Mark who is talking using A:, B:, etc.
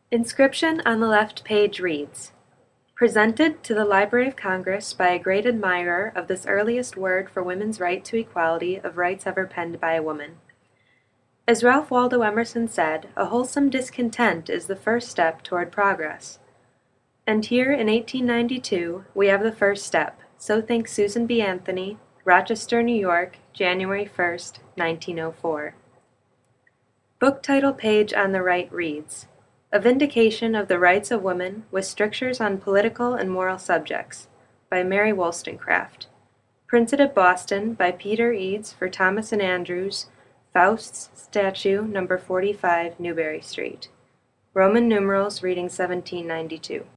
A: Inscription on the left page reads, "Presented to the Library of Congress by a great admirer of this earliest word for women's right to equality of rights ever penned by a woman." As Ralph Waldo Emerson said, a wholesome discontent is the first step toward progress. And here in 1892 we have the first step, so thinks Susan B. Anthony, Rochester, New York, January 1st, 1904. Book title page on the right reads, "A Vindication of the Rights of Women with Strictures on Political and Moral Subjects," by Mary Wollstonecraft. Printed at Boston by Peter Eads for Thomas and Andrews, Faust's Statue, No. 45, Newbury Street. Roman numerals reading 1792.